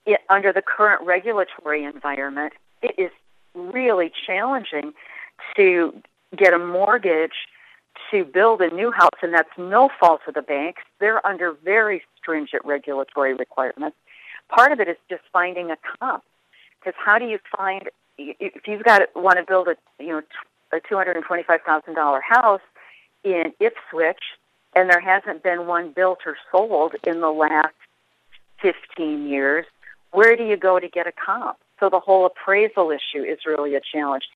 under the current regulatory environment, it is really challenging to get a mortgage to build a new house, and that's no fault of the banks. They're under very stringent regulatory requirements. Part of it is just finding a comp, because how do you find, if you've want to build a $225,000 house in Ipswich, and there hasn't been one built or sold in the last 15 years, where do you go to get a comp? So the whole appraisal issue is really a challenge.